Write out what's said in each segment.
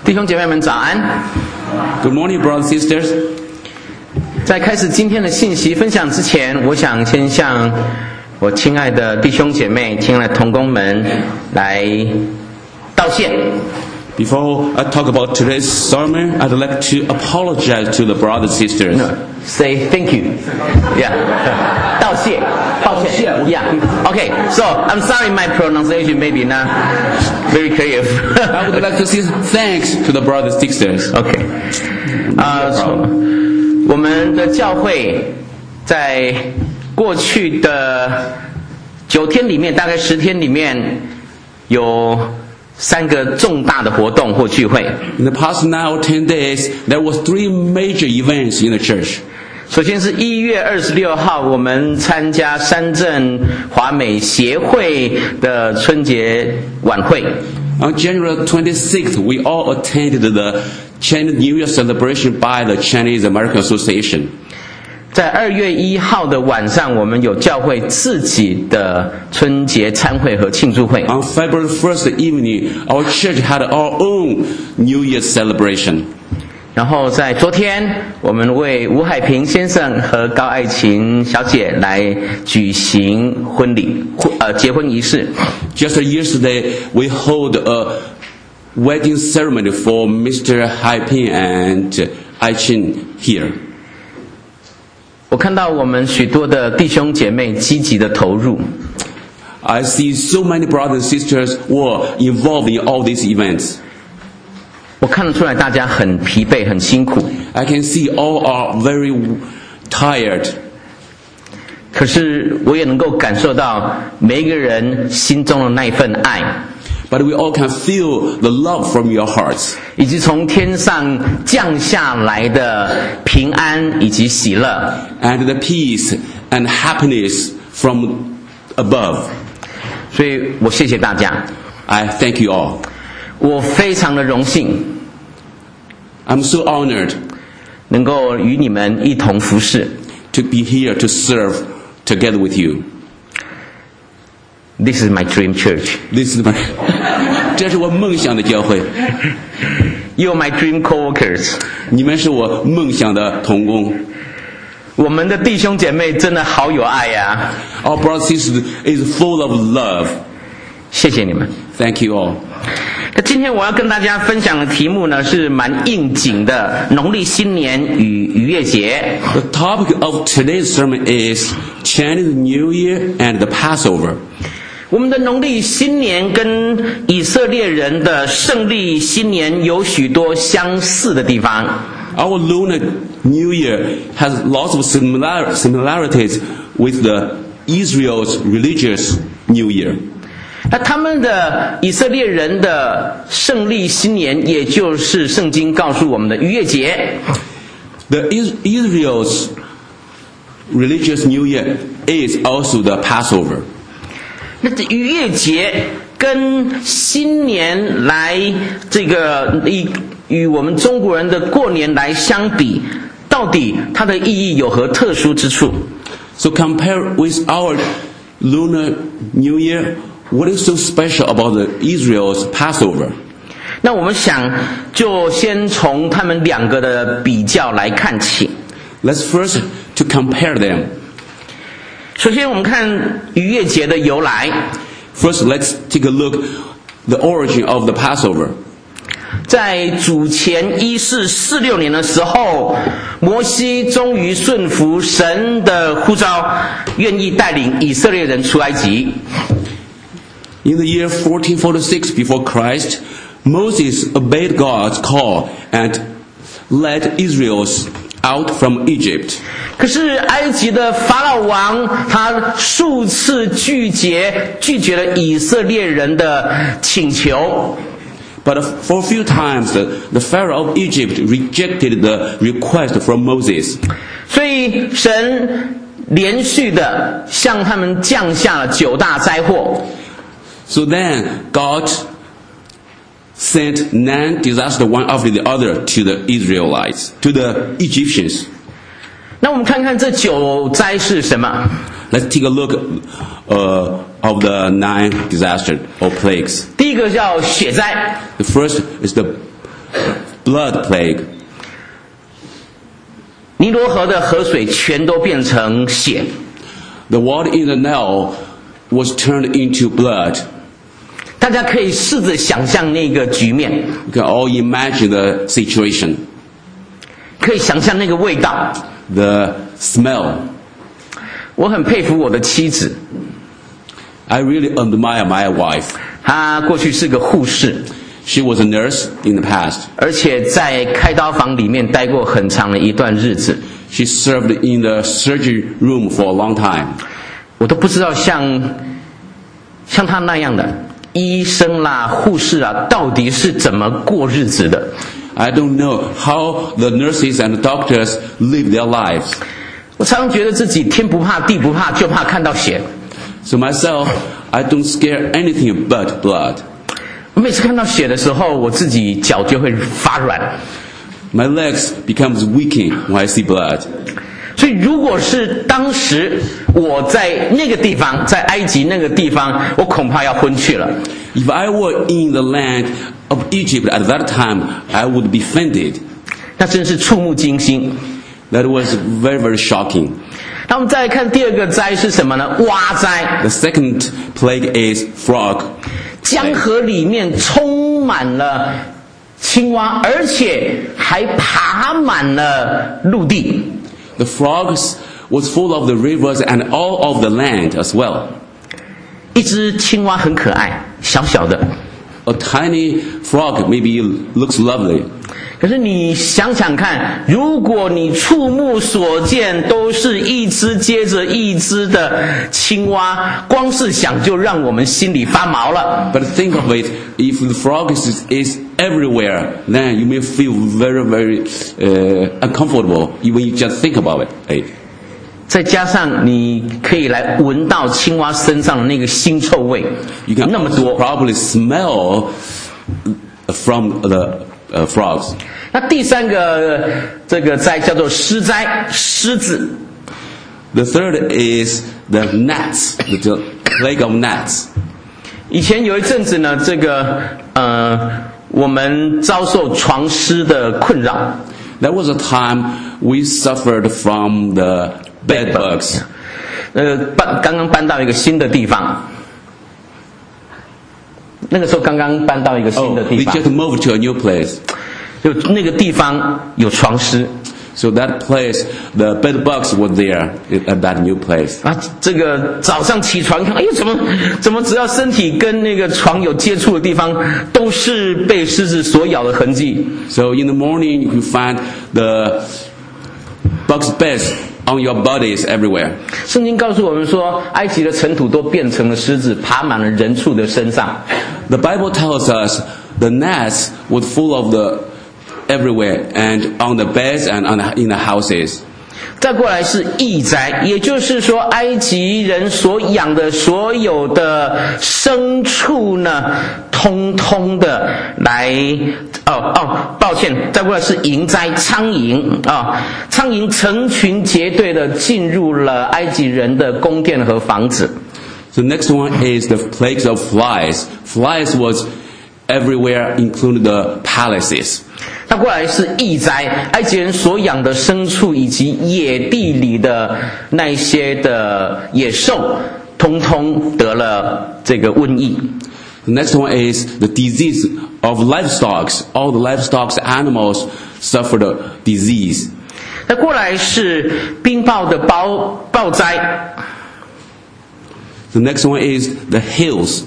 弟兄姐妹们早安。 Good morning, brothers and sisters. 在开始今天的信息分享之前，我想先向我亲爱的弟兄姐妹、亲爱的同工们来道谢。 Before I talk about today's sermon, I'd like to apologize to the brothers and sisters. No, say thank you. Yeah. 道谢，抱歉。Yeah. Okay. So I'm sorry, my pronunciation maybe not very clear. I would like to say thanks to the brothers and sisters. Okay. 我们的教会在过去的9天里面，大概10天里面有3个重大的活动或聚会。 In the past 9 or 10 days, there was 3 major events in the church. 首先是1月26号，我们参加山镇华美协会的春节晚会。 On January 26th, we all attended the Chinese New Year celebration by the Chinese American Association. 在2月1号的晚上，我们有教会自己的春节餐会和庆祝会。 On February 1st evening, our church had our own New Year celebration. 然后在昨天，我们为吴海平先生和高爱琴小姐来举行结婚仪式。 Just yesterday, we hold a wedding ceremony for Mr. Haiping and Aichin here. 我看到我们许多的弟兄姐妹积极的投入。 I see so many brothers and sisters were involved in all these events. 我看得出来大家很疲惫，很辛苦。 I can see all are very tired. 可是我也能够感受到每一个人心中的那一份爱， But we all can feel the love from your hearts. 以及从天上降下来的平安以及喜乐。 And the peace and happiness from above. 所以我谢谢大家， I thank you all. 我非常的荣幸 I'm so honored 能够与你们一同服侍。 to be here to serve together with you. This is my dream church. This is my 这是我梦想的教会， You are my dream co-workers. 你们是我梦想的同工。 我们的弟兄姐妹真的好有爱呀！ Our brothers and sisters is full of love. 谢谢你们。 Thank you all. 那今天我要跟大家分享的题目呢，是蛮应景的，农历新年与逾越节。 The topic of today's sermon is Chinese New Year and the Passover. 我们的农历新年跟以色列人的胜利新年有许多相似的地方。 Our lunar New Year has lots of similarities with the Israel's religious New Year. 那他们的以色列人的胜利新年，也就是圣经告诉我们的逾越节。 The Israel's religious New Year is also the Passover. 那这逾越节跟新年来与我们中国人的过年来相比，到底它的意义有何特殊之处？ So compare with our lunar New Year, what is so special about the Israel's Passover? 那我们想就先从他们2个的比较来看起。 Let's first to compare them. 首先我们看逾越节的由来。 First, let's take a look the origin of the Passover. 在主前1446年的时候，摩西终于顺服神的呼召，愿意带领以色列人出埃及。 In the year 1446 before Christ, Moses obeyed God's call and led Israel out from Egypt. 可是埃及的法老王他数次拒绝了以色列人的请求。 But for a few times, the Pharaoh of Egypt rejected the request from Moses. 所以神连续的向他们降下了9大灾祸。 So then, God sent 9 disasters one after the other to the Israelites, to the Egyptians. 那我们看看这9灾是什么？ Let's take a look of the 9 disasters or plagues. 第一个叫血灾， The first is the blood plague. 尼罗河的河水全都变成血， The water in the Nile was turned into blood. 大家可以试着想象那个局面， You can all imagine the situation, 可以想象那个味道。 the smell. 我很佩服我的妻子， I really admire my wife. 她过去是个护士， She was a nurse in the past. 而且在开刀房里面待过很长的一段日子。 She served in the surgery room for a long time. 我都不知道像她那样的医生啦、护士啊，到底是怎么过日子的。 I don't know how the nurses and doctors live their lives. 我常常觉得自己天不怕地不怕，就怕看到血。 So myself, I don't scare anything but blood. 我每次看到血的时候，我自己脚就会发软。 My legs becomes weakening when I see blood. 所以，如果是当时我在那个地方，在埃及那个地方，我恐怕要昏去了。 If I were in the land of Egypt at that time, I would be fainted. 那真是触目惊心。 That was very, very shocking. 那我们再来看第二个灾是什么呢？蛙灾。 The second plague is frog. 江河里面充满了青蛙，而且还爬满了陆地。 The frogs was full of the rivers and all of the land as well. 一只青蛙很可爱，小小的。 A tiny frog maybe looks lovely. 可是你想想看，如果你触目所见都是一只接着一只的青蛙，光是想就让我们心里发毛了。 But think of it, if the frog is everywhere, then you may feel very, very uncomfortable when you just think about it. 再加上你可以来闻到青蛙身上的那个腥臭味， You can 那么多。 probably smell from the frogs. 那第三个这个灾叫做狮灾，狮子。 The third is the gnats, the plague of gnats. 以前有一阵子呢，我们遭受床虱的困扰。 There was a time we suffered from the bed bugs. 刚刚搬到一个新的地方，那个时候刚刚搬到一个新的 Oh, 地 we 方， just moved to a new place. 就那个地方有床虱。 So that place, the bed bugs were there at that new place. 啊，这个早上起床看，哎呦，怎么只要身体跟那个床有接触的地方，都是被狮子所咬的痕迹。 So in the morning, you find the bugs' beds on your bodies everywhere. 圣经告诉我们说，埃及的尘土都变成了狮子，爬满了人畜的身上。 The Bible tells us the gnats were full of the everywhere and on the beds and in the houses. 再过来是疫灾，也就是说，埃及人所养的所有的牲畜呢，通通的来，抱歉，再过来是蝇灾，苍蝇啊，苍蝇成群结队的进入了埃及人的宫殿和房子。 The next one is the plagues of flies. Flies was everywhere, including the palaces. 那过来是疫灾，埃及人所养的牲畜以及野地里的那一些的野兽，通通得了这个瘟疫。 The next one is the disease of livestock. All the livestock animals suffered a disease. 那过来是冰雹的暴灾。 The next one is the hails.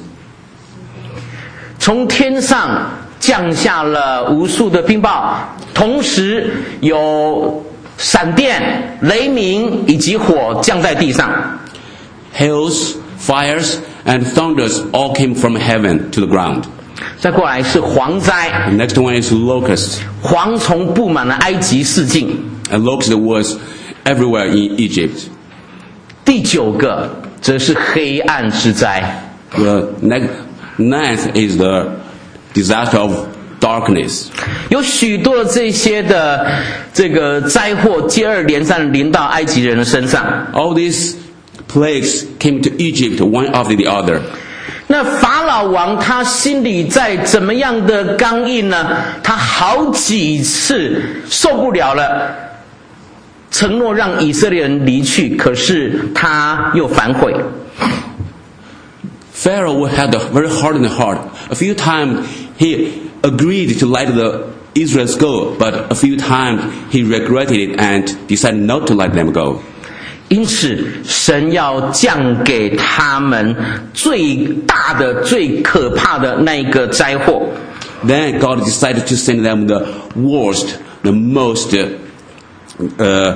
从天上降下了无数的冰雹，同时有闪电、雷鸣以及火降在地上。 Hails, fires, and thunders all came from heaven to the ground. 再过来是蝗灾， The next one is locusts. 蝗虫布满了埃及四境。 And locust was everywhere in Egypt. 第九个则是黑暗之灾。 The ninth is the disaster of darkness. 有许多这些的这个灾祸接二连三临到埃及人的身上。 All these plagues came to Egypt one after the other. 那法老王他心里在怎么样的刚硬呢？他好几次受不了了，承诺让以色列人离去，可是他又反悔。 Pharaoh had a very hardened heart. A few times he agreed to let the Israelites go, but a few times he regretted it and decided not to let them go. 因此，神要降给他们最大的、最可怕的那一个灾祸。 Then God decided to send them the worst, the most, the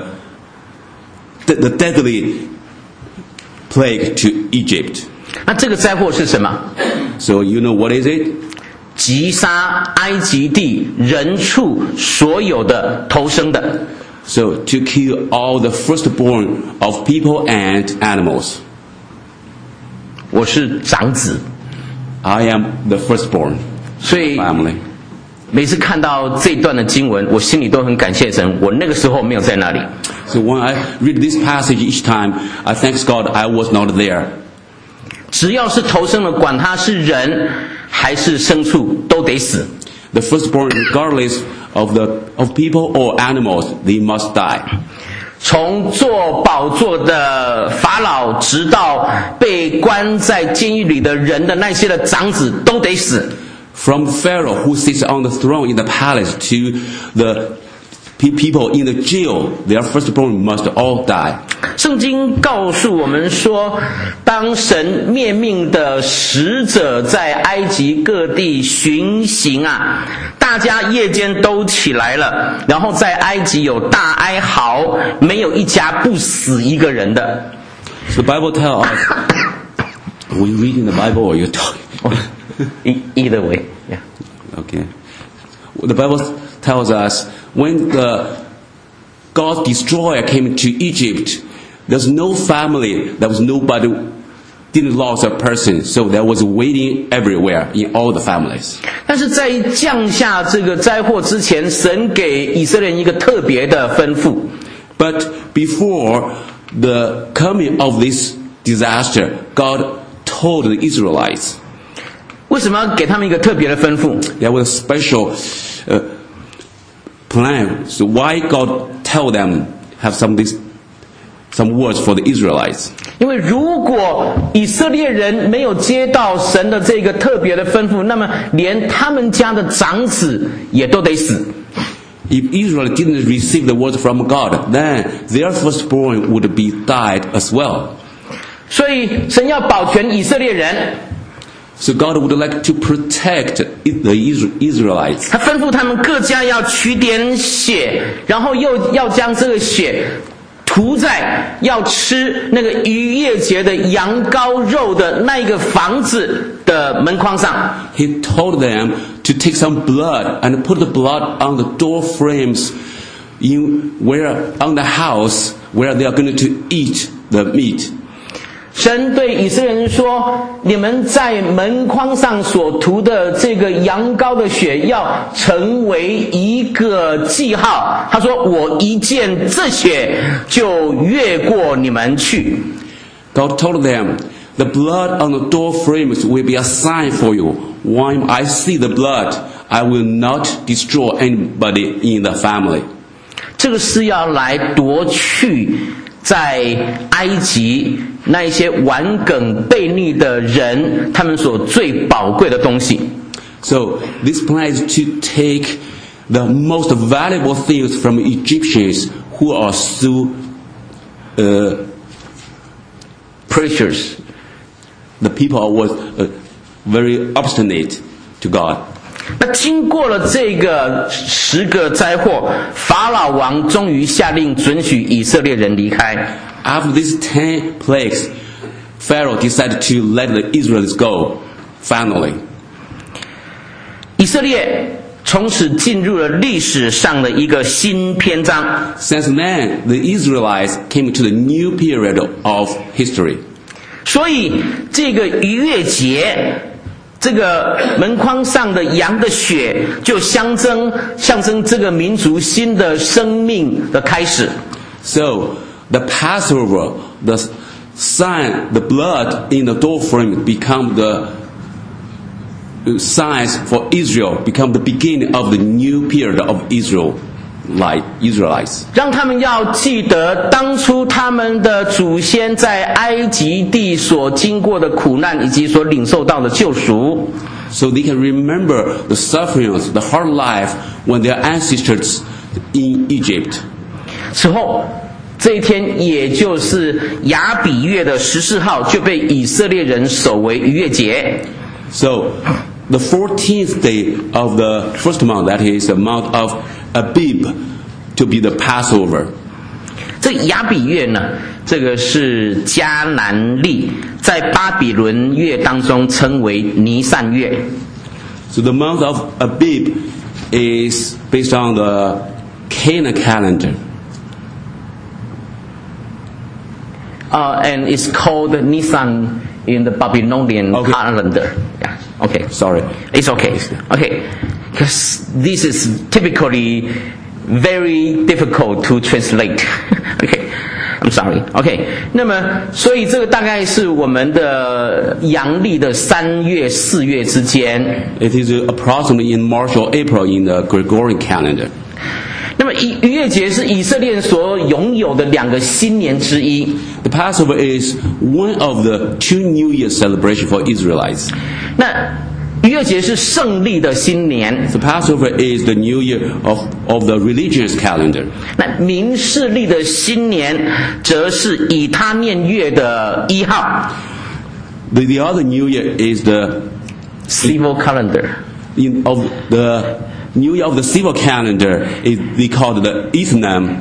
deadly plague to Egypt. 那这个灾祸是什么？ So you know what is it? 击杀埃及地人畜所有的头生的。 So to kill all the firstborn of people and animals. 我是长子， I am the firstborn 所以 family. 每次看到这段的经文，我心里都很感谢神。我那个时候没有在那里。 So when I read this passage each time, I thank God I was not there. 只要是头生的，管他是人还是牲畜，都得死。 The firstborn, regardless of people or animals, they must die. 从坐宝座的法老，直到被关在监狱里的人的那些的长子，都得死。 From Pharaoh, who sits on the throne in the palace, to the people in the jail, their firstborn must all die. 圣经告诉我们说，当神灭命的使者在埃及各地巡行啊，大家夜间都起来了，然后在埃及有大哀嚎，没有一家不死一个人的。 So the Bible tells us, are you reading the Bible or you're talking? Either way, yeah. Okay. The Bible tells us when God's destroyer came to Egypt, there's no family, there was nobody didn't lose a person, so there was waiting everywhere in all the families. 但是在降下这个灾祸之前，神给以色列人一个特别的吩咐。 But before the coming of this disaster, God told the Israelites 为什么要给他们一个特别的吩咐？ there was a special plan. So why God tell them have some words for the Israelites? 因为如果以色列人没有接到神的这个特别的吩咐，那么连他们家的长子也都得死。 If Israel didn't receive the words from God, then their firstborn would be died as well. 所以神要保全以色列人， So God would like to protect the Israelites. 他吩咐他们各家要取点血，然后又要将这个血涂在要吃那个逾越节的羊羔肉的那一个房子的门框上。 He told them to take some blood and put the blood on the door frames on the house where they are going to eat the meat. 神对以色列人说：“你们在门框上所涂的这个羊羔的血，要成为一个记号。”他说：“我一见这血，就越过你们去。” God told them, the blood on the door frames will be a sign for you. When I see the blood, I will not destroy anybody in the family. 这个是要来夺去在埃及那一些顽梗悖逆的人，他们所最宝贵的东西。 So this plan is to take the most valuable things from Egyptians who are so precious. the people was very obstinate to God. 那经过了这个10个灾祸，法老王终于下令准许以色列人离开。 After these 10 plagues, Pharaoh decided to let the Israelites go, finally. 以色列从此进入了历史上的一个新篇章。 Since then, the Israelites came to the new period of history. 所以这个逾越节，这个门框上的羊的血，就象征这个民族新的生命的开始。 So, the Passover, the sign, the blood in the doorframe become the signs for Israel, become the beginning of the new period of Israelites. 让他们要记得当初他们的祖先在埃及地所经过的苦难以及所领受到的救赎。 So they can remember the sufferings, the hard life when their ancestors in Egypt. 此后，这一天也就是亚比月的14号，就被以色列人守为逾越节。 So the 14th day of the first month, that is the month of Abib, to be the Passover. 这亚比月呢，这个是迦南历，在巴比伦月当中称为尼散月。 So the month of Abib is based on the Canaan calendar. And it's called Nisan in the Babylonian calendar. Yeah. Okay. Sorry. It's okay. Okay. Because this is typically very difficult to translate. Okay. I'm sorry. Okay. 那么，所以这个大概是我们的阳历的3月、4月之间。 It is approximately in March or April in the Gregorian calendar. 那么逾越节是以色列人所拥有的2个新年之一。 The Passover is one of the 2 New Year celebrations for Israelites. 那逾越节是胜利的新年。 The Passover is the New Year of the religious calendar. 那民事历的新年则是以他念月的1号。 The other New Year is the civil calendar. of the New Year of the civil calendar is they called the Ethnam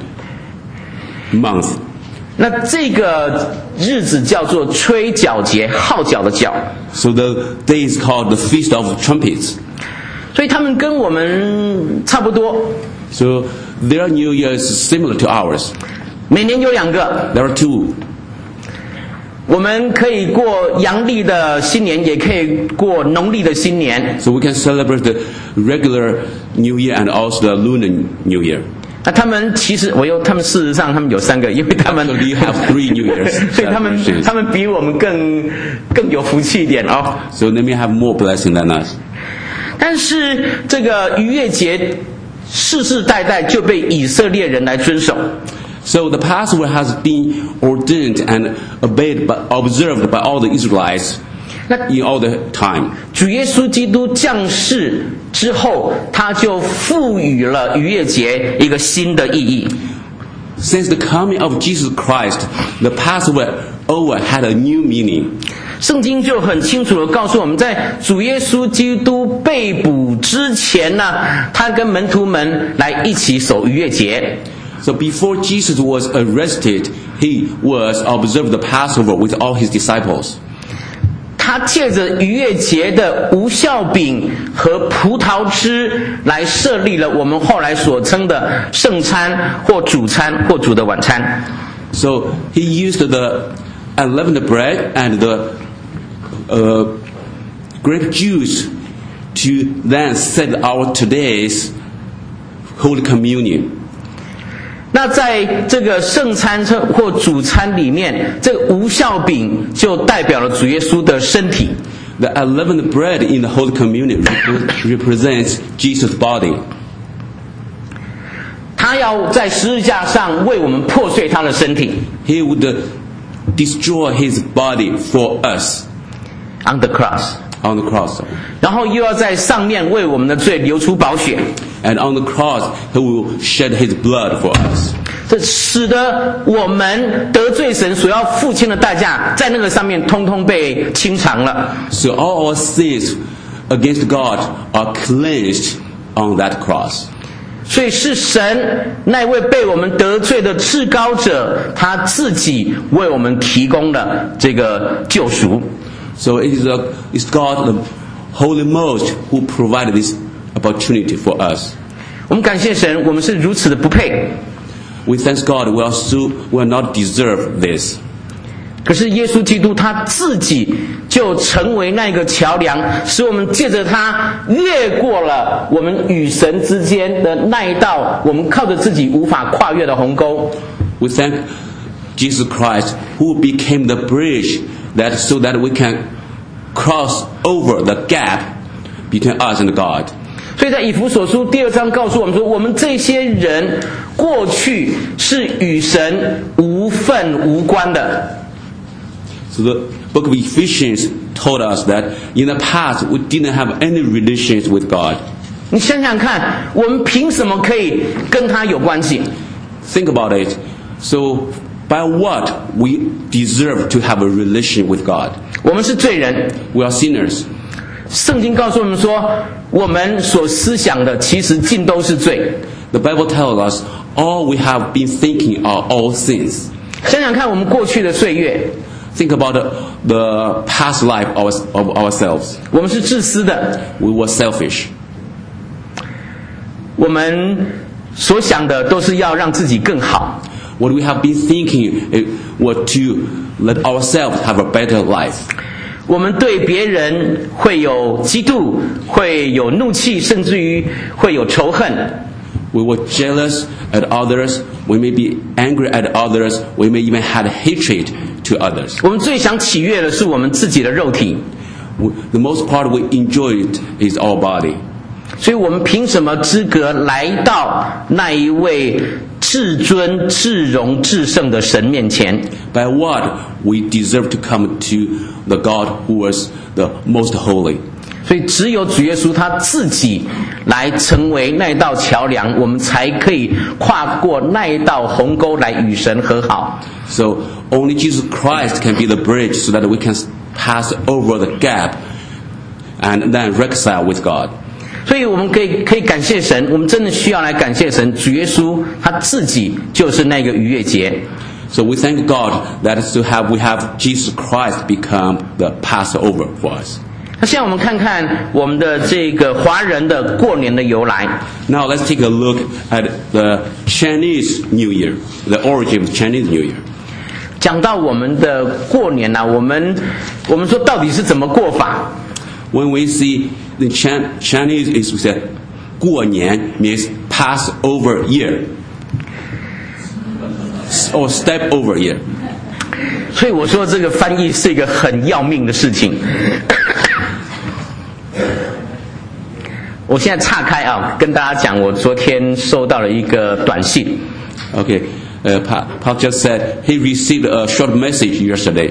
month. 那这个日子叫做吹角节，号角的角。 So the day is called the Feast of Trumpets. 所以他们跟我们差不多。 So their New Year is similar to ours. 每年有2个。 There are 2. 我们可以过阳历的新年，也可以过农历的新年。 So we can celebrate the regular New Year and also the lunar New Year. 那他们其实他们事实上他们有3个，因为他们 Actually, you have 3 New Years. 所以他们比我们更有福气一点哦。 So they may have more blessing than us. 但是这个逾越节世世代代就被以色列人来遵守。 So the Passover has been ordained and observed by all the Israelites in all the time. 主耶稣基督降世之后，他就赋予了逾越节一个新的意义。 Since the coming of Jesus Christ, the Passover had a new meaning. 圣经就很清楚地告诉我们，在主耶稣基督被捕之前呢，他跟门徒们来一起守逾越节。 So before Jesus was arrested, he was observed the Passover with all his disciples. 他借着逾越节的无酵饼和葡萄汁来设立了我们后来所称的圣餐或主餐或主的晚餐。 So he used the unleavened bread and the grape juice to then set our today's Holy Communion. 那在这个圣餐或主餐里面，这个无酵饼就代表了主耶稣的身体。 The unleavened bread in the Holy Communion represents Jesus' body. 他要在十字架上为我们破碎他的身体。 He would destroy his body for us On the cross. on the cross. 然后又要在上面为我们的罪流出宝血。 And on the cross, he will shed his blood for us. 这使得我们得罪神所要付清的代价，在那个上面通通被清偿了。 So all our sins against God are cleansed on that cross. 所以是神那位被我们得罪的至高者，他自己为我们提供了这个救赎。 So it's God, the Holy Most, who provided this opportunity for us. 我们感谢神，我们是如此的不配。 We thank God we will not deserve this. 可是耶稣基督他自己就成为那个桥梁，使我们借着他越过了我们与神之间的那一道我们靠着自己无法跨越的鸿沟。 We thank Jesus Christ, who became the bridge so that we can cross over the gap between us and God. 所以在以弗所书第2章告诉我们说，我们这些人过去是与神无份无关的。 So the book of Ephesians told us that in the past we didn't have any relations with God. 你想想看，我们凭什么可以跟他有关系？ Think about it. So by what we deserve to have a relation with God? 我们是罪人， We are sinners. 圣经告诉我们说，我们所思想的其实尽都是罪。 The Bible tells us all we have been thinking are all sins. 想想看，我们过去的岁月， Think about the past life of ourselves. 我们是自私的， We were selfish. 我们所想的都是要让自己更好。 What we have been thinking was to let ourselves have a better life. 我们对别人会有嫉妒，会有怒气，甚至于会有仇恨。 We were jealous at others. We may be angry at others. We may even have hatred to others. 我们最想喜悦的是我们自己的肉体， The most part we enjoy it is our body. 所以我们凭什么资格来到那一位至尊、至荣、至圣的神面前？ By what we deserve to come to the God who is the most holy. 所以只有主耶稣他自己来成为那道桥梁，我们才可以跨过那一道鸿沟来与神和好。 So only Jesus Christ can be the bridge so that we can pass over the gap and then reconcile with God. 所以我们可以感谢神，我们真的需要来感谢神。主耶稣他自己就是那个逾越节。 So we thank God that we have Jesus Christ become the Passover for us. 那现在我们看看我们的这个华人的过年的由来。 Now let's take a look at the Chinese New Year, the origin of Chinese New Year. 讲到我们的过年呢、我们说到底是怎么过法？ When we see the Chinese is we say 过年 means Passover year or step over year. 所以我说这个翻译是一个很要命的事情。我现在岔开啊，跟大家讲，我昨天收到了一个短信。 Okay, Pop just said he received a short message yesterday.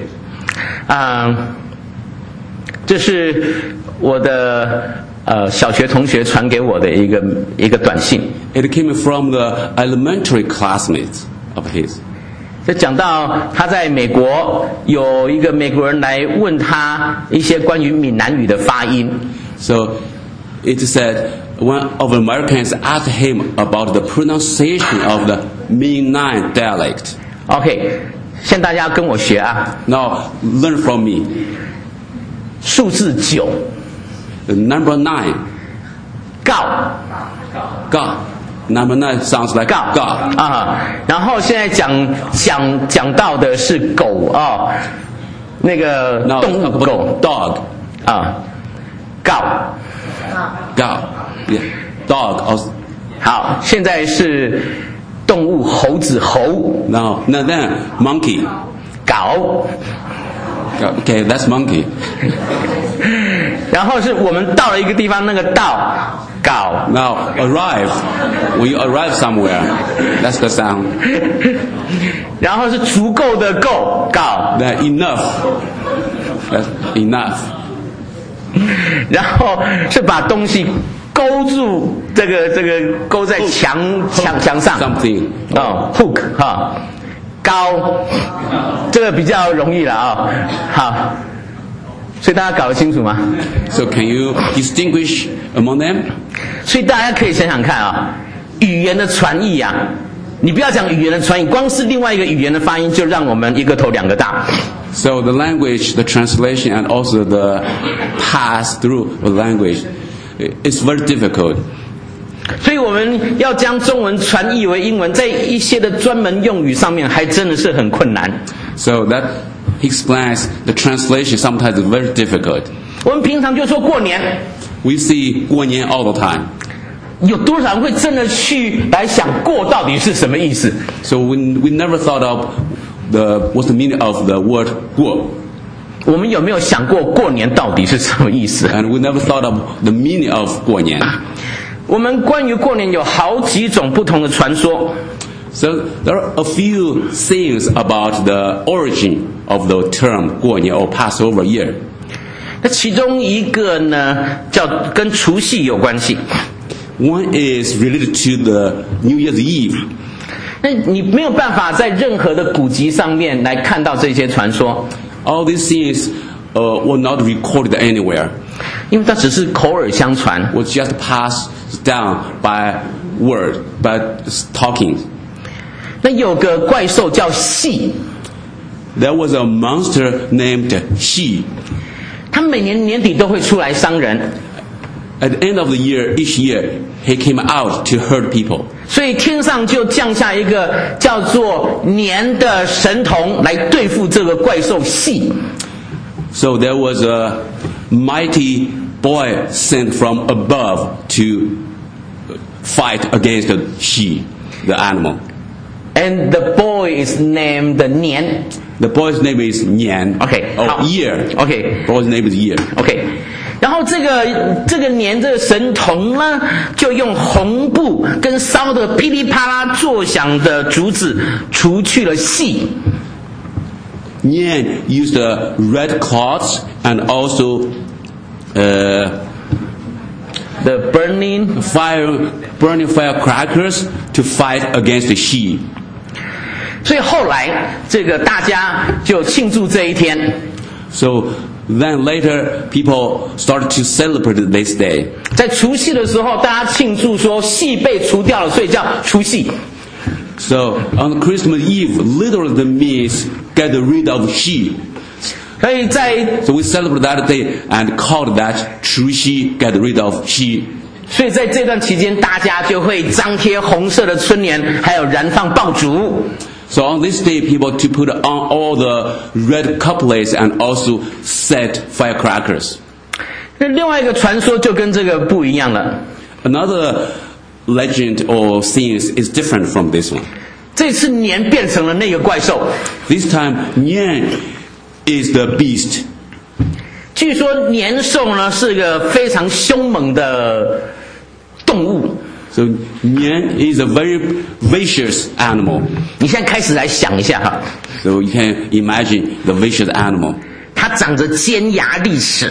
这是我的小学同学传给我的一个短信。 It came from the elementary classmates of his. 就讲到他在美国有一个美国人来问他一些关于闽南语的发音。 So it said one of the Americans asked him about the pronunciation of the Minnan dialect. OK， 现在大家跟我学啊。 Now learn from me. 数字9， The number 9. 告 God. Number 9 sounds like 告 God. 啊，然后现在讲到的是狗哦，那个 Now 动物 talk 狗 about dog. 啊，告 God. Yeah. Dog. Also. 好，现在是动物猴子猴 Now then monkey. 搞， Okay, that's monkey. 然后是我们到了一个地方，那个到搞， Now arrive. When you arrive somewhere, that's the sound. 然后是足够的够搞， Then enough. That's enough. 然后是把东西勾住，这个勾在墙上 Something. 哦 ，hook 哈，高，这个比较容易了啊、好，所以大家搞得清楚吗？ So can you distinguish among them? 所以大家可以想想看啊，语言的传译啊，你不要讲语言的传译，光是另外一个语言的发音就让我们一个头两个大。 So the language, the translation, and also the pass through the language, it's very difficult. 所以我们要将中文传译为英文，在一些的专门用语上面，还真的是很困难。 So that explains the translation sometimes is very difficult. 我们平常就说过年， We see 过年 all the time. 有多少人会真的去来想过到底是什么意思？ So we never thought of what's the meaning of the word 过。 我们有没有想过过年到底是什么意思？ And we never thought of the meaning of 过年。 我们关于过年有好几种不同的传说。 So there are a few things about the origin of the term 过年 or Passover year. 那其中一个呢，叫跟除夕有关系。 One is related to the New Year's Eve. 那你没有办法在任何的古籍上面来看到这些传说。 All these things were not recorded anywhere. 因为它只是口耳相传。 Was just passed down by word, by talking. 那有个怪兽叫戏。 There was a monster named Xi. 他每年年底都会出来伤人。 At the end of the year, each year, he came out to hurt people. 所以天上就降下一个叫做年的神童来对付这个怪兽戏。 So there was a mighty boy sent from above to fight against Xi, the animal. And the boy is named 年。 The boy's name is Nian. Okay, Oh, year. Okay. Boy's name is Year. OK， 然后这个年这个神童呢，就用红布跟烧的噼里啪啦作响的竹子除去了戏。 Nian used red cloths and also The burning firecrackers to fight against the Xi. 所以后来这个大家就庆祝这一天。 So then later people started to celebrate this day. 在除夕的时候，大家庆祝说戏被除掉了，所以叫除夕。 So on Christmas Eve, literally means get rid of Xi. 所以在 So we celebrate that day and called that 除夕 get rid of Xi. 所以在这段期间，大家就会张贴红色的春联，还有燃放爆竹。 So on this day, people to put on all the red couplets and also set firecrackers. 那另外一个传说就跟这个不一样了。 Another legend or things is different from this one. 这次年变成了那个怪兽。 This time, Nian is the beast. 据说年兽呢是个非常凶猛的动物。 So Nian is a very vicious animal. 你现在开始来想一下哈， So you can imagine the vicious animal. 它长着尖牙利齿，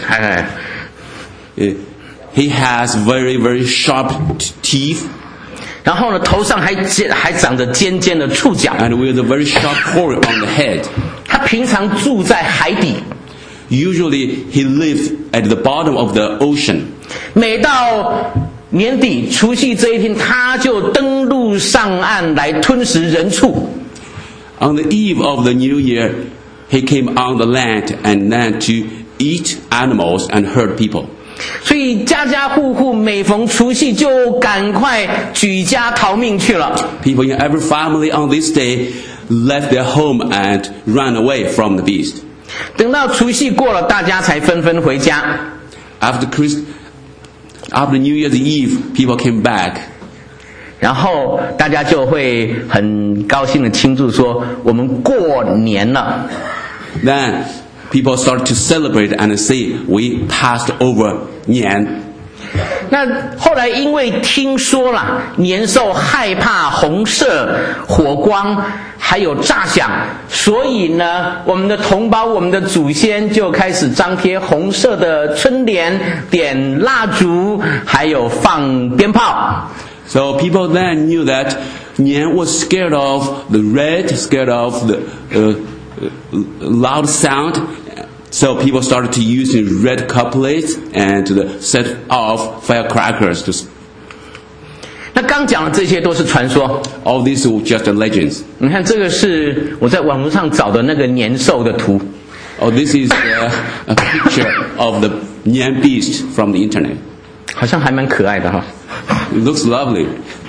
He has very, very sharp teeth. 然后呢头上还长着尖尖的触角。 And with a very sharp horn on the head. 它平常住在海底， Usually he lives at the bottom of the ocean. 每到年底除夕这一天，它就登陆上岸来吞食人畜。 On the eve of the new year, he came on the land and then to eat animals and hurt people. 所以家家户户每逢除夕就赶快举家逃命去了。 People in every family on this day left their home and ran away from the beast. 等到除夕过了，大家才纷纷回家。 After New Year's Eve, people came back. 然后大家就会很高兴的庆祝说，我们过年了。 Then people started to celebrate and say, we passed over Nian. 那后来因为听说了年兽害怕红色火光还有炸响，所以呢我们的同胞我们的祖先就开始张贴红色的春联，点蜡烛，还有放鞭炮。 So people then knew that Nian was scared of the red, scared of the loud sound. So people started to use red couplets and to set off firecrackers. 那刚讲的这些都是传说。 All these were just legends. 你看这个是我在网络上找的那个年兽的图。 Oh, this is a picture of the Nian beast from the internet. 好像还蛮可爱的哈。 It looks lovely.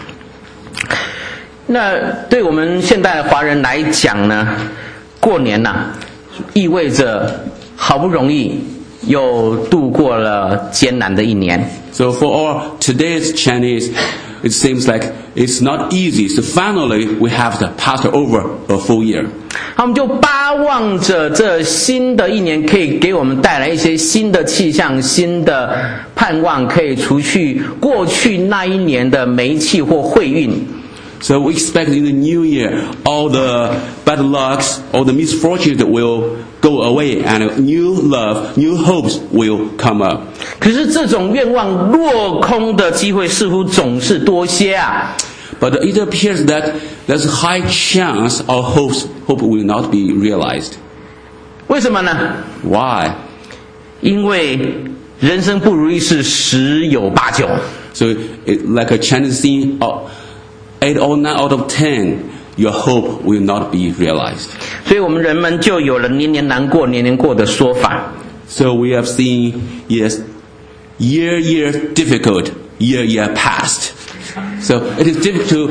那对我们现代华人来讲呢，过年呐，意味着好不容易又度过了艰难的一年。 So for all today's Chinese, it seems like it's not easy. So finally, we have to pass over a full year. 他们就巴望着这新的一年可以给我们带来一些新的气象、新的盼望，可以除去过去那一年的霉气或晦运。 So we expect in the new year, all the bad lucks, all the misfortunes will go away, and new love, new hopes will come up. 可是这种愿望落空的机会似乎总是多些啊。 But it appears that there's a high chance our hope will not be realized. 为什么呢？ Why? 因为人生不如意事十有八九。 So, like a Chinese saying, 8 or 9 out of 10, your hope will not be realized. 所以我们人们就有了年年难过年年过的说法。 So we have seen, yes, year difficult, year past. So it is difficult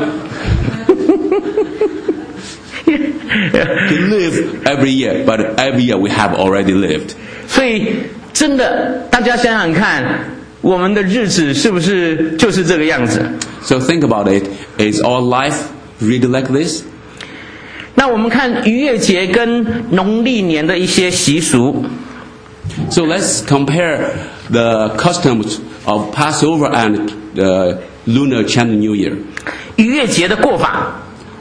to live every year, but every year we have already lived. 所以真的，大家想想看，我们的日子是不是就是这个样子？ So think about it. Is our life really like this? 那我们看逾越节跟农历年的一些习俗。 So let's compare the customs of Passover and Lunar Chinese New Year. 逾越节的过法，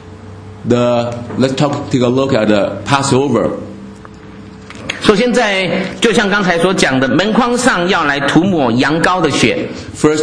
Let's take a look at the Passover. 首先就像刚才所讲的，门框上要来涂抹羊羔的血。 First,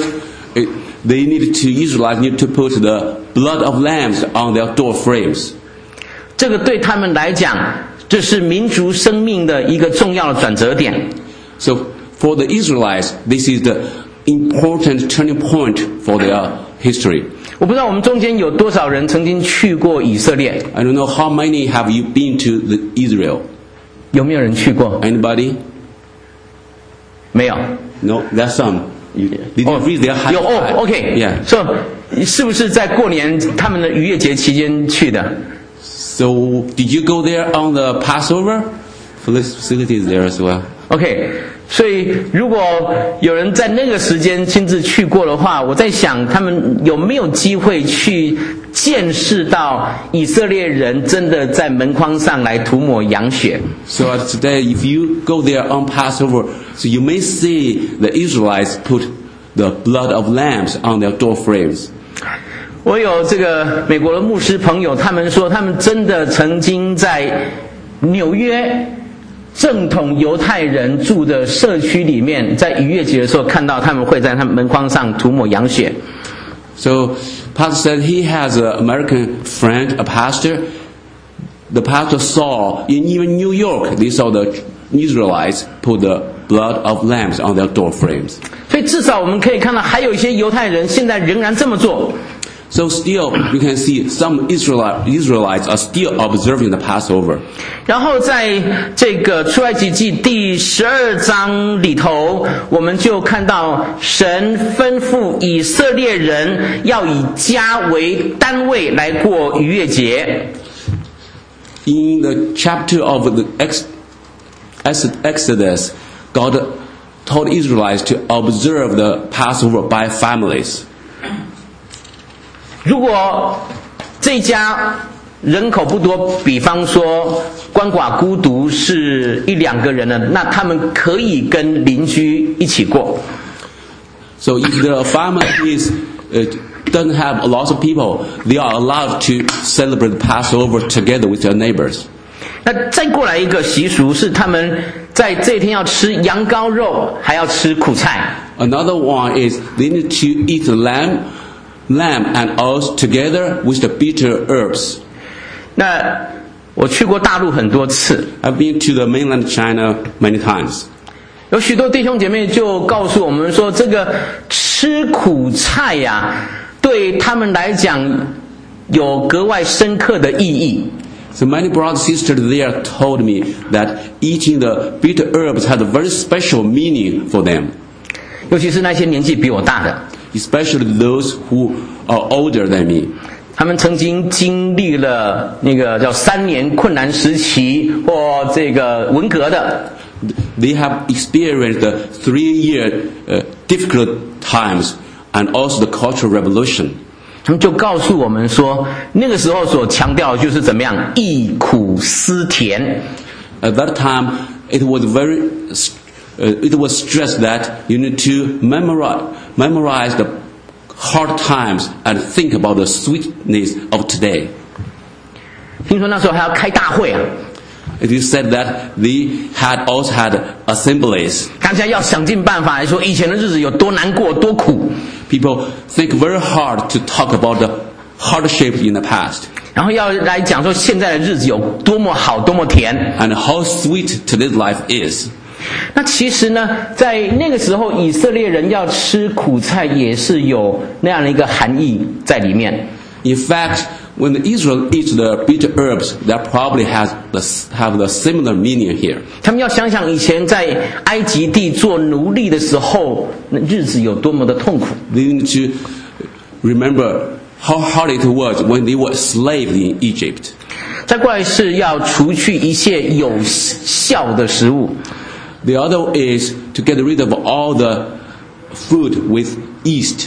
Israelites need to put the blood of lambs on their door frames. 这个对他们来讲，这是民族生命的一个重要的转折点。 So for the Israelites, this is the important turning point for their history. 我不知道我们中间有多少人曾经去过以色列， I don't know how many have you been to Israel? 有没有人去过？ Anybody? 没有。 No, there's some. Did you read their high 有 five? OK， Yeah. So 是不是在过年他们的逾越节期间去的？ So did you go there on the Passover? Facilities there as well. OK， 所以如果有人在那个时间亲自去过的话，我在想他们有没有机会去见识到以色列人真的在门框上来涂抹羊血。 So today, if you go there on Passover, so you may see the Israelites put the blood of lambs on their door frames. 我有这个美国的牧师朋友，他们说他们真的曾经在纽约正统犹太人住的社区里面，在逾越节的时候看到他们会在他们门框上涂抹羊血。 So Pastor said he has an American friend, a pastor. The pastor saw in even New York, they saw the Israelites put the blood of lambs on their door frames. 所以至少我们可以看到，还有一些犹太人现在仍然这么做。 So still, you can see some Israelites are still observing the Passover. 然后在这个出埃及记第12章里头，我们就看到神吩咐以色列人要以家为单位来过逾越节。 In the chapter of the Exodus, God told Israelites to observe the Passover by families. 如果这家人口不多，比方说鳏寡孤独是1、2个人的，那他们可以跟邻居一起过。 So if the family doesn't have a lot of people, they are allowed to celebrate Passover together with their neighbors. 那再过来一个习俗是，他们在这一天要吃羊羔肉，还要吃苦菜。 Another one is they need to eat the lamb and oats together with the bitter herbs. 那我去过大陆很多次， I've been to the mainland China many times. 有许多弟兄姐妹就告诉我们说，这个吃苦菜呀，对他们来讲有格外深刻的意义。 So many brothers and sisters there told me that eating the bitter herbs had a very special meaning for them. 尤其是那些年纪比我大的， Especially those who are older than me. 他们曾经经历了那个叫3年困难时期或这个文革的。 They have experienced the 3-year difficult times and also the Cultural Revolution. 他们就告诉我们说，那个时候所强调的就是怎么样忆苦思甜。 At that time, it was stressed that you need to memorize the hard times and think about the sweetness of today. 听说那时候还要开大会啊。 It is said that they also had assemblies. 大家要想尽办法来说以前的日子有多难过多苦。 People think very hard to talk about the hardship in the past. 然后要来讲说现在的日子有多么好多么甜 and how sweet today's life is. 那其实呢在那个时候以色列人要吃苦菜也是有那样的一个含义在里面。 In fact, when Israel eats the bitter herbs, that probably have the similar meaning here. 他们要想想以前在埃及地做奴隶的时候那日子有多么的痛苦。 They need to remember how hard it was when they were slaves in Egypt. 再过来是要除去一切有效的食物。 The other is to get rid of all the food with yeast.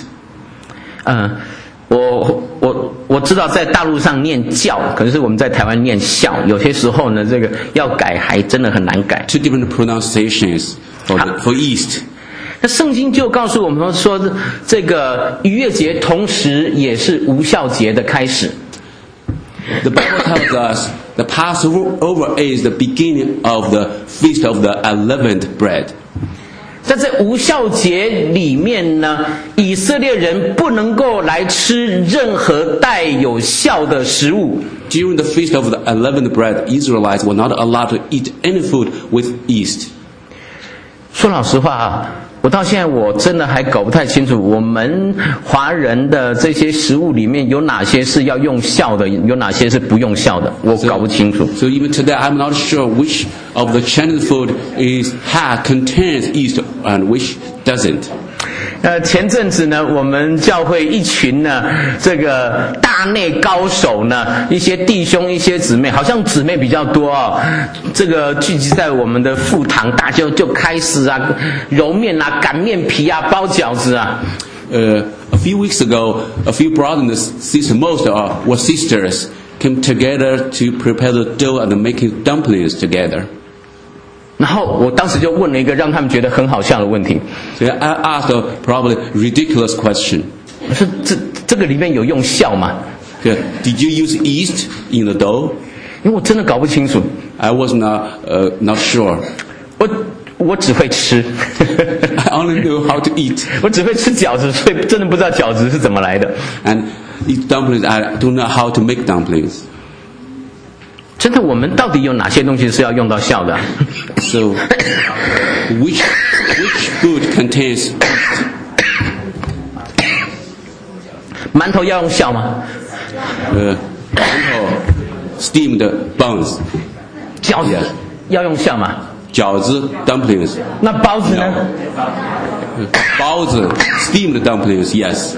我知道在大陆上念教，可是我们在台湾念孝，有些时候呢这个要改还真的很难改。 Two different pronunciations for yeast. 那圣经就告诉我们说这个逾越节同时也是无酵节的开始。 The Bible tells us the Passover is the beginning of the feast of the unleavened bread. 在这无酵节里面呢，以色列人不能够来吃任何带有酵的食物。 During the feast of the unleavened bread, Israelites were not allowed to eat any food with yeast. 说老实话啊，我到现在我真的还搞不太清楚，我们华人的这些食物里面有哪些是要用酵的，有哪些是不用酵的，我搞不清楚。 So even today, I'm not sure which of the Chinese food contains yeast and which doesn't. 前阵子呢，我们教会一群呢，这个大内高手呢，一些弟兄、一些姊妹，好像姊妹比较多哦。这个聚集在我们的副堂，大家就开始啊，揉面啊、擀面皮啊、包饺子啊。 A few weeks ago, a few brothers and sisters, most were sisters, came together to prepare the dough and making dumplings together. 然后我当时就问了一个让他们觉得很好笑的问题。 So I asked a probably ridiculous question. 我说这个里面有用酵吗？ Did you use yeast in the dough? 因为我真的搞不清楚。 I was not sure. 我只会吃。 I only knew how to eat. 我只会吃饺子，所以真的不知道饺子是怎么来的。 And eat dumplings, I don't know how to make dumplings. 真的，我们到底有哪些东西是要用到酵的？ So, which food contains? 馒头要用酵吗？ Steamed buns. 饺子要用酵吗？ 饺子 dumplings. 那包子呢？ 包子 steamed dumplings, yes.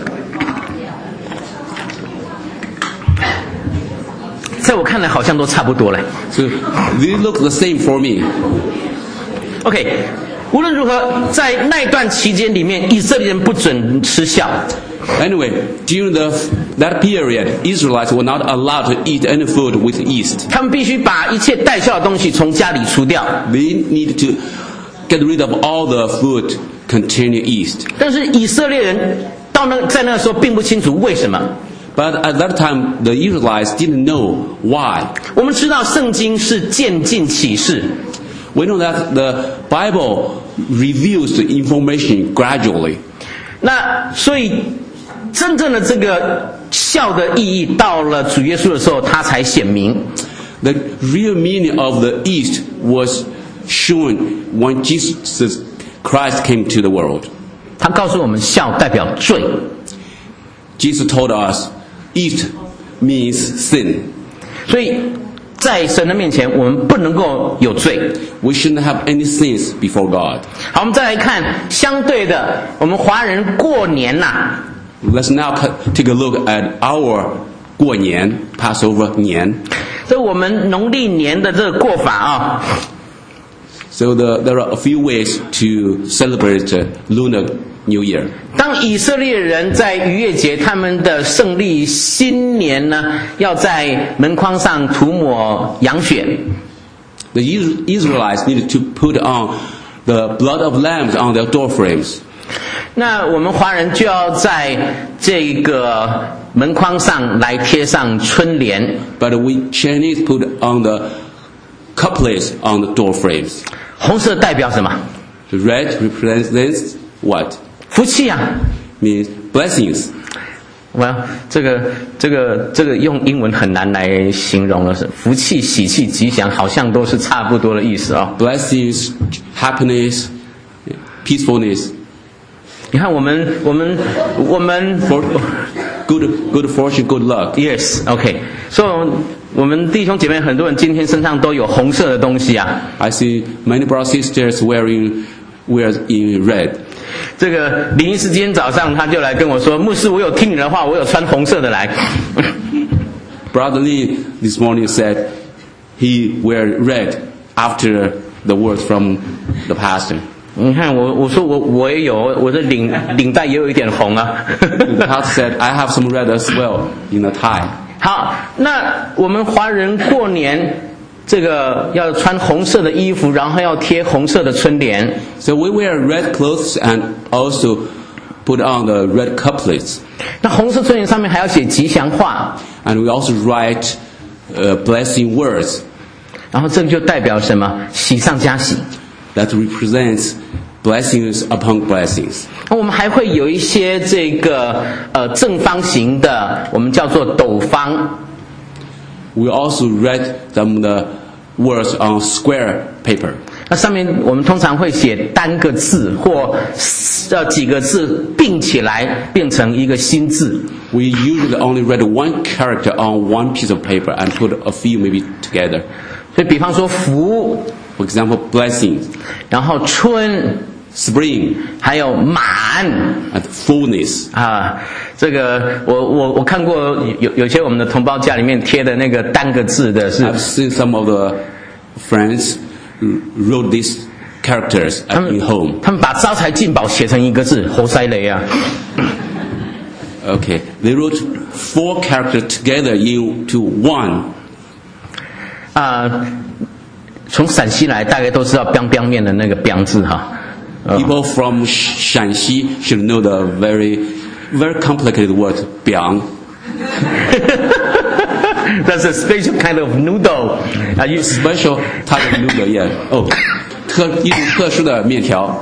在我看来好像都差不多嘞。 So they look the same for me. OK， 无论如何，在那段期间里面，以色列人不准吃酵。 Anyway, during that period, Israelites were not allowed to eat any food with yeast. 他们必须把一切带酵的东西从家里除掉。 They need to get rid of all the food containing yeast. 但是以色列人在那个时候并不清楚为什么。 But at that time, the Israelites didn't know why. 我们知道圣经是渐进启示。 We know that the Bible reveals the information gradually. 那所以真正的这个酵的意义，到了主耶稣的时候，他才显明。 The real meaning of the yeast was shown when Jesus Christ came to the world. 他告诉我们，酵代表罪。 Jesus told us, yeast means sin. 所以在神的面前，我们不能够有罪。 We shouldn't have any sins before God. 好，我们再来看相对的，我们华人过年呐。 Let's now take a look at our 过年 Passover 年. 这我们农历年的这个过法啊。 So there are a few ways to celebrate Lunar New Year. 当以色列人在逾越节他们的胜利新年呢，要在门框上涂抹羊血。 The Israelites needed to put on the blood of lambs on their door frames. 那我们华人就要在这个门框上来贴上春联。 But we Chinese put on the couplets on the door frames. 红色代表什么？ The red represents what? 福气啊！ Means blessings. 这个用英文很难来形容了，是福气、喜气、吉祥，好像都是差不多的意思啊、哦。 Blessings, happiness, peacefulness. 你看我们 For good fortune, good luck. Yes, OK. 所以我们弟兄姐妹很多人今天身上都有红色的东西啊。 I see many brothers and sisters wearing in red. 这个林医师今天早上他就来跟我说，牧师，我有听你的话，我有穿红色的来。 Brother Lee this morning said he wear red after the words from the pastor. 你看我说我也有，我的领带也有一点红啊。 The pastor said I have some red as well in the tie. 好，那我们华人过年这个要穿红色的衣服，然后要贴红色的春联。 So we wear red clothes and also put on the red couplets. 那红色春联上面还要写吉祥话， And we also write blessing words 然后这个就代表什么？喜上加喜。 that represents blessings upon blessings. 我们还会有一些这个正方形的，我们叫做斗方。 We also write some the words on square paper. 那上面我们通常会写单个字或几个字并起来变成一个新字。 We usually only write one character on one piece of paper and put a few maybe together. 所以比方说福， For example, blessings, 然后春， spring, 还有满 and fullness. 啊。这个我看过有些我们的同胞家里面贴的那个单个字的是， I've seen some of the friends wrote these characters 他们 in home. 他们把招财进宝写成一个字，猴塞雷啊。 Okay, they wrote 4 characters together into one. 从陕西来，大概都知道 biang biang 面的那个 biang 字哈。 People from Shanxi should know the very complicated word biang. That's a special kind of noodle. Special type of noodle, yeah. 一种特殊的面条。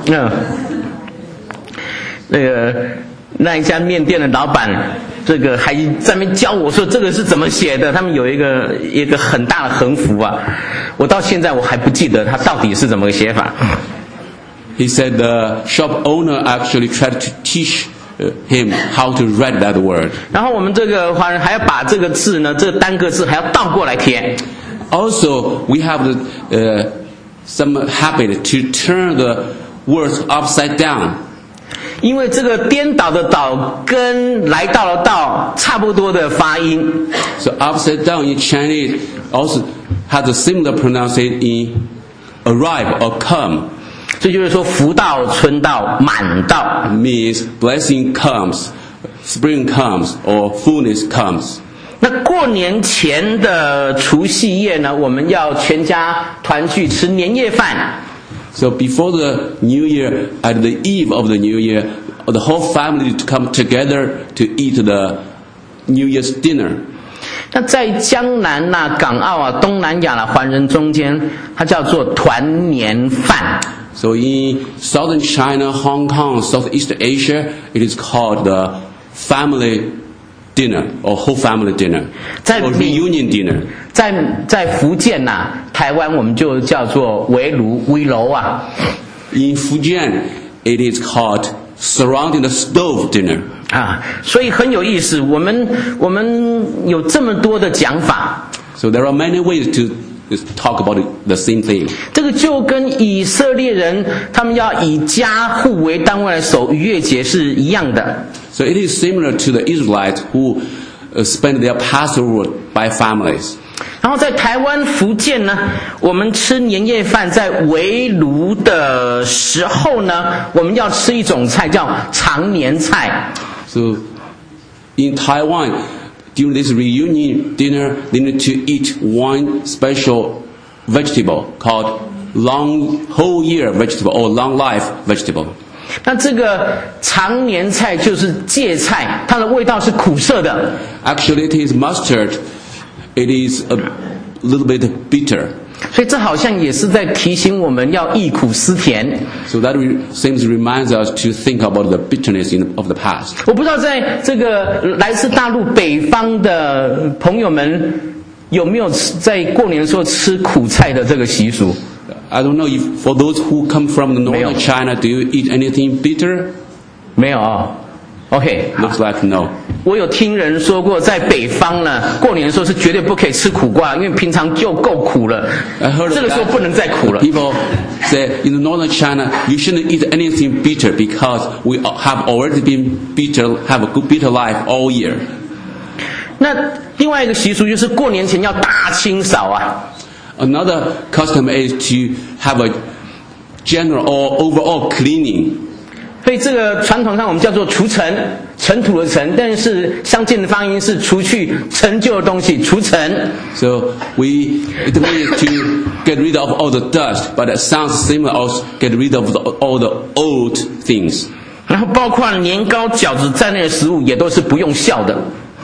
那一家面店的老板，这个还在那边教我说这个是怎么写的。他们有一个很大的横幅啊，我到现在我还不记得它到底是怎么个写法。 He said the shop owner actually tried to teach him how to write that word. 然后我们这个华人还要把这个字呢，这单个字还要倒过来贴。 Also, we have some habit to turn the words upside down. 因为这个颠倒的倒跟来到的到差不多的发音。 So upside down in Chinese also has a similar pronunciation in arrive or come. 这就是说福到、春到、满到。 Means blessing comes, spring comes, or fullness comes. 那过年前的除夕夜呢，我们要全家团聚吃年夜饭。 So before the New Year, at the eve of the New Year, the whole family to come together to eat the New Year's dinner. 那在江南啦、港澳啊、东南亚啦、华人中间，它叫做团年饭。 So in southern China, Hong Kong, Southeast Asia, it is called the family dinner or whole family dinner or reunion dinner. 在福建呐、台湾我们就叫做围炉啊。 In Fujian, it is called surrounding the stove dinner. 所以很有意思，我们有这么多的讲法。 So there are many ways to talk about the same thing. 这个就跟以色列人他们要以家户为单位来守逾越节是一样的。 So it is similar to the Israelites who spend their Passover by families. 然后在台湾、福建呢，我们吃年夜饭在围炉的时候呢，我们要吃一种菜叫长年菜。 So in Taiwan, during this reunion dinner, they need to eat one special vegetable called whole year vegetable or long life vegetable. 那这个长年菜就是芥菜，它的味道是苦涩的。 Actually, it is mustard. It is a little bit bitter. 所以这好像也是在提醒我们要忆苦思甜。 So that seems reminds us to think about the bitterness of the past. 我不知道在这个来自大陆北方的朋友们有没有在过年的时候吃苦菜的这个习俗。 I don't know if for those who come from the northern China, do you eat anything bitter? 没有啊。OK， looks like no. 我有听人说过，在北方呢，过年的时候是绝对不可以吃苦瓜，因为平常就够苦了，这个时候不能再苦了。 People say in the northern China, you shouldn't eat anything bitter because we have already been bitter, have a good bitter life all year. 那另外一个习俗就是过年前要大清扫啊。 Another custom is to have a general or overall cleaning. 所以这个传统上我们叫做除尘，尘土的尘，但是相近的发音是除去陈旧的东西，除尘。 So it means to get rid of all the dust, but it sounds similar as get rid of all the old things. 然后包括年糕、饺子在内的食物也都是不用酵的。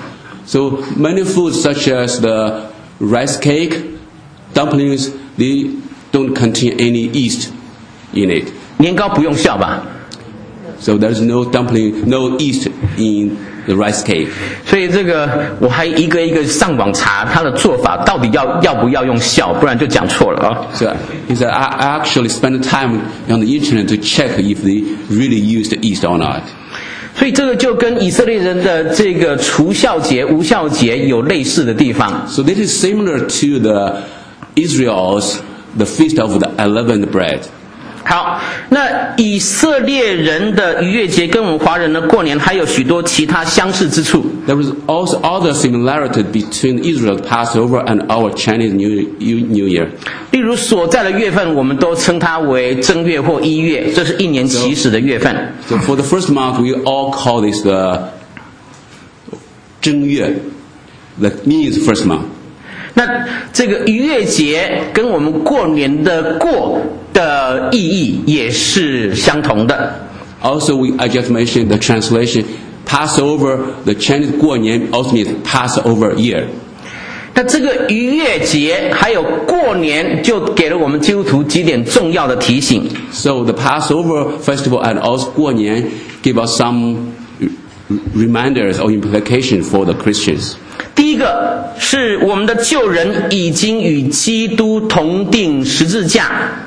So many foods such as the rice cake, dumplings, they don't contain any yeast in it. 年糕不用酵吧？ So there's no dumpling, no yeast in the rice cake. 所以这个我还一个一个上网查它的做法，到底要不要用酵，不然就讲错了啊。 So he said, I actually spent time on the internet to check if they really used yeast or not. 所以这个就跟以色列人的这个除酵节、无酵节有类似的地方。 So this is similar to the Israel's the feast of the unleavened bread. 好，那以色列人的逾越节跟我们华人的过年还有许多其他相似之处。 There was also other similarity between Israel's Passover and our Chinese New Year. 例如所在的月份，我们都称它为正月或1月，这是一年起始的月份。 So for the first month, we all call this the 正月, that means first month. 那这个逾越节跟我们过年的过的意义也是相同的。 Also, I just mentioned the translation Passover. The Chinese 过年 also means Passover year. 那这个逾越节还有过年，就给了我们基督徒几点重要的提醒。 So the Passover festival and also 过年 give us some reminders or implications for the Christians. 第一个是我们的旧人已经与基督同定十字架。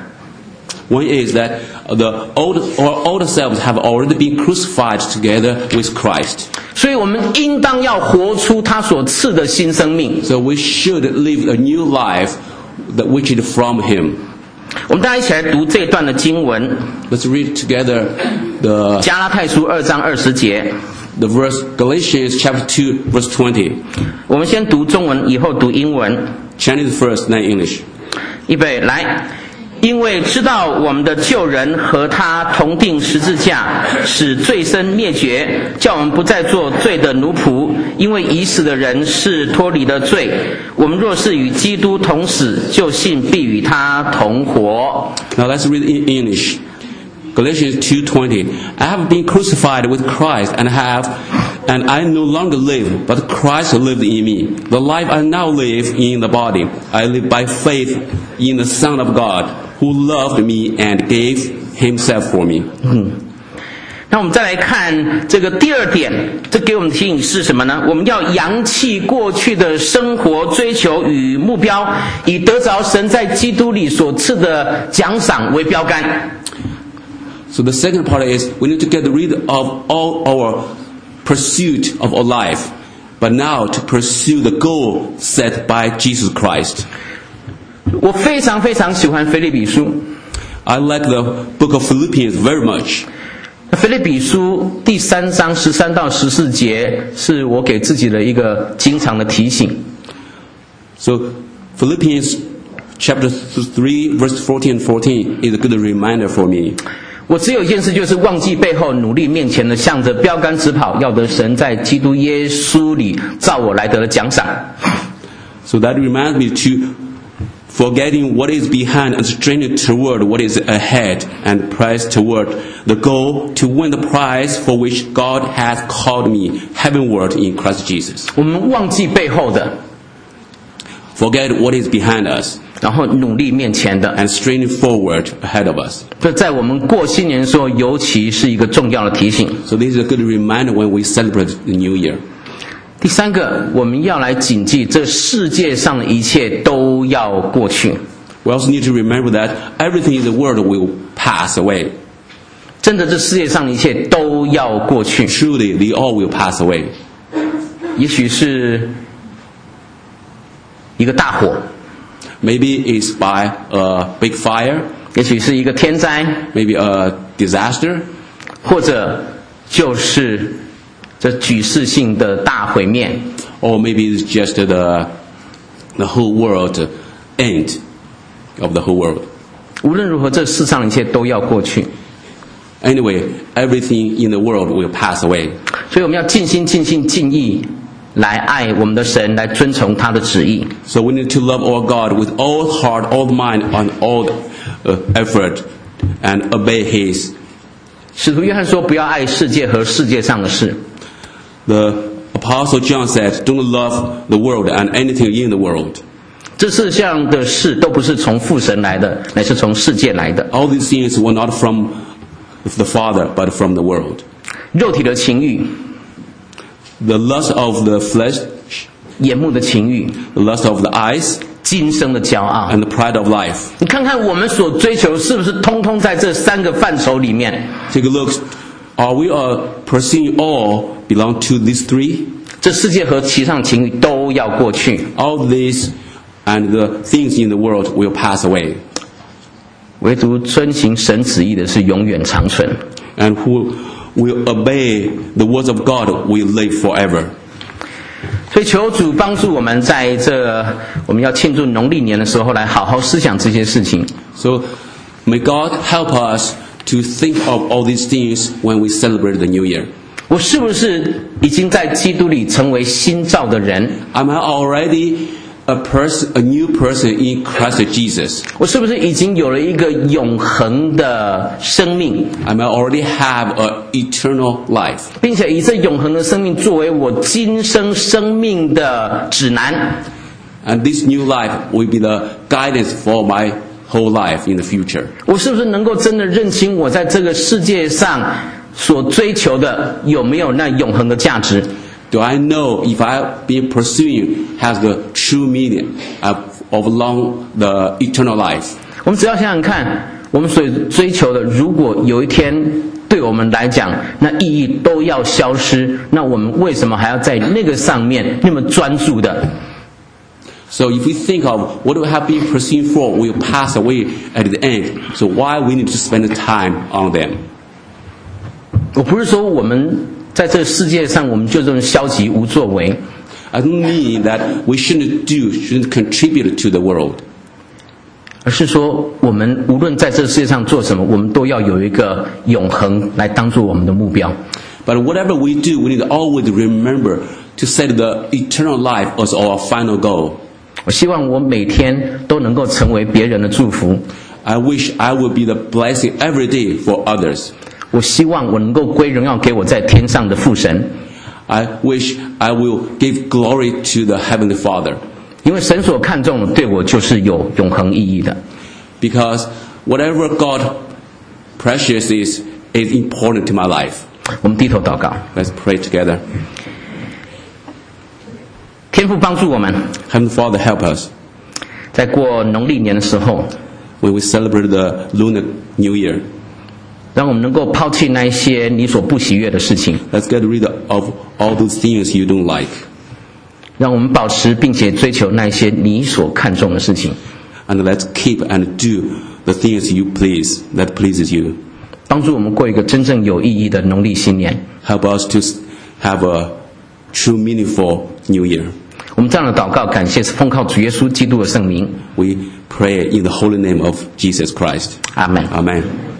One is that the old selves have already been crucified together with Christ. 所以我们应当要活出他所赐的新生命。 So we should live a new life that which is from Him. 我们大家一起来读这一段的经文。 Let's read together the 加拉太书2章20节。 The verse Galatians chapter 2 verse 20. 我们先读中文，以后读英文。 Chinese first, then English. 预备，来。因为知道我们的旧人和他同定十字架，使罪身灭绝，叫我们不再做罪的奴仆。因为已死的人是脱离了罪，我们若是与基督同死，就信必与他同活。 Now let's read in English. Galatians 2:20. I have been crucified with Christ and I no longer live, but Christ lives in me. The life I now live in the body, I live by faith in the Son of God, who loved me and gave Himself for me. 那我们再来看这个第二点，这给我们的提醒是什么呢？我们要扬弃过去的生活追求与目标，以得着神在基督里所赐的奖赏为标杆。 So the second part is we need to get rid of all our pursuit of our life, but now to pursue the goal set by Jesus Christ. 我非常非常喜欢腓立比书。 I like the book of Philippians very much. 腓立比书第3章13到14节是我给自己的一个经常的提醒。 So Philippians chapter 3, verse 14 and 14 is a good reminder for me. 我只有一件事，就是忘记背后，努力面前的，向着标杆直跑，要得神在基督耶稣里照我来得的奖赏。 So that reminds me to forgetting what is behind and straining toward what is ahead and press toward the goal to win the prize for which God has called me heavenward in Christ Jesus. 我们忘记背后的， Forget what is behind us 然后努力面前的。 and straining forward ahead of us. 这在我们过新年的时候，尤其是一个重要的提醒。 So this is a good reminder when we celebrate the new year. 第三个，我们要来谨记，这世界上的一切都要过去。 We also need to remember that everything in the world will pass away. 真的，这世界上的一切都要过去。 Truly, they all will pass away. 也许是一个大火， Maybe it's by a big fire, 也许是一个天灾， maybe a disaster, 或者就是这举世性的大毁灭。 or maybe it's just the whole world end of the whole world. 无论如何，这世上的一切都要过去。 Anyway, everything in the world will pass away. 所以我们要尽心、尽性、尽意来爱我们的神，来遵从他的旨意。 So we need to love our God with all heart, all mind, and all effort, and obey His. 使徒约翰说：“不要爱世界和世界上的事。” The Apostle John said, "Don't love the world and anything in the world." 这世上的事都不是从父神来的，乃是从世界来的。 All these things were not from the Father, but from the world. 肉体的情欲、 The lust of the flesh, 眼目的情欲、 the lust of the eyes, 今生的骄傲。 and the pride of life. 你看看我们所追求，是不是通通在这三个范畴里面？ Take a look. Are we pursuing all belong to these three? 这世界和其上情欲都要过去， All these and the things in the world will pass away. 唯独遵行神旨意的是永远长存。 And who will obey the words of God will live forever. 所以求主帮助我们，在这我们要庆祝农历年的时候，来好好思想这些事情。 So may God help us to think of all these things when we celebrate the new year. 我是不是已经在基督里成为新造的人？ Am I already a new person in Christ Jesus? 我是不是已经有了一个永恒的生命， Am I already have an eternal life? 并且以这永恒的生命作为我今生生命的指南？ And this new life will be the guidance for my whole life in the future. 我是不是能够真的认清我在这个世界上所追求的有没有那永恒的价值？ Do I know if I've been pursuing has the true meaning of along the eternal life? 我们只要想想看，我们所追求的，如果有一天对我们来讲，那意义都要消失，那我们为什么还要在那个上面那么专注的？ So if we think of what we have been pursuing for will pass away at the end, so why we need to spend time on them? 我不是说我们在这个世界上我们就这么消极无作为， I don't mean that we shouldn't contribute to the world. 而是说我们无论在这个世界上做什么，我们都要有一个永恒来当做我们的目标。 But whatever we do, we need to always remember to set the eternal life as our final goal. 我希望我每天都能够成为别人的祝福。 I wish I would be the blessing every day for others. 我希望我能够归荣耀给我在天上的父神， I wish I will give glory to the Heavenly Father. 因为神所看重的对我就是有永恒意义的。 Because whatever God precious is important to my life. 我们低头祷告， Let's pray together. 天父帮助我们， Heavenly Father, help us 在过农历年的时候， when we celebrate the Lunar New Year. 让我们能够抛弃那一些你所不喜悦的事情， Let's get rid of all those things you don't like. 让我们保持并且追求那一些你所看重的事情， And let's keep and do the things you please, that pleases you. 帮助我们过一个真正有意义的农历新年。 Help us to have a true meaningful New Year. 我们这样的祷告，感谢是奉靠主耶稣基督的圣名。 We pray in the holy name of Jesus Christ. 阿门。 Amen.